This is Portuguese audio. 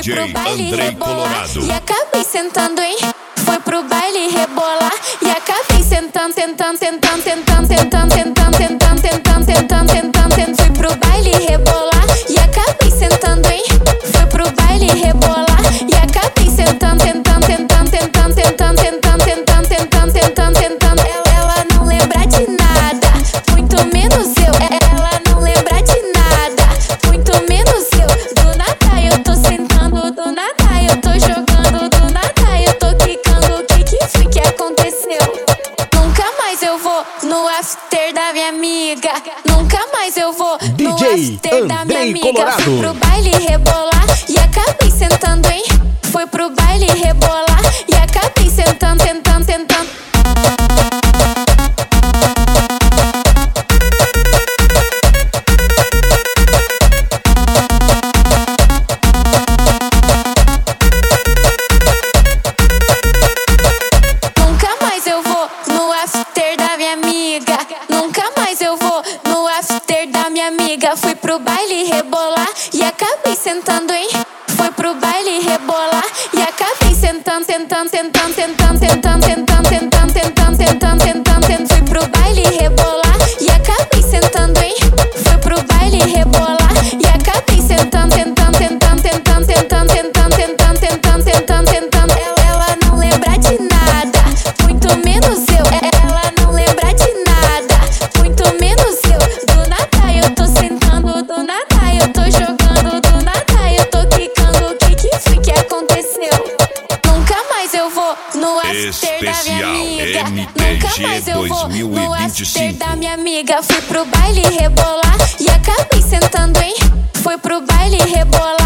DJ Andrei Colorado. E acabei sentando, hein? Foi pro baile rebolar. E acabei sentando, tentando, tentando, tentando, tentando, tentando, tentando, tentando, tentando, tentando, tentando. Fui pro baile rebolar. E acabei sentando, hein? Foi pro baile rebolar. E acabei sentando, tentando, tentando, tentando, tentando, tentando, tentando, tentando, tentando, tentando. Ela não lembra de nada, muito menos eu. Ela não lembra de nada, muito menos eu. Do nada eu tô sentando, do nada eu tô jogando, do nada eu tô quicando. O que foi que aconteceu? Nunca mais eu vou no after da minha amiga. Nunca mais eu vou no after da minha amiga. Fui pro baile rebolar e acabei sentando, hein? Foi pro baile rebolar e acabei sentando, tentando, tentando. Nunca mais eu vou no after da minha amiga. Nunca mais eu vou no after da minha amiga. Fui pro baile rebolar e acabei sentando, hein? Foi pro baile rebolar e acabei sentando, tentando, tentando, tentando, tentando, tentando, tentando, tentando, tentando, tentando, tentando. Fui pro baile rebolar e acabei sentando, hein? Foi pro baile rebolar e acabei sentando, tentando, tentando, tentando, tentando, tentando, tentando, tentando, tentando, tentando. Ela não lembra de nada, muito menos eu. Ela não lembra de nada, muito menos eu. Do nada eu tô sentando, do nada eu tô jogando, do nada eu tô quicando. O que foi que aconteceu? Nunca mais eu vou no after da minha amiga. Nunca mais eu vou no after da minha amiga. Fui pro baile rebolar e acabei sentando, hein? Foi pro baile rebolar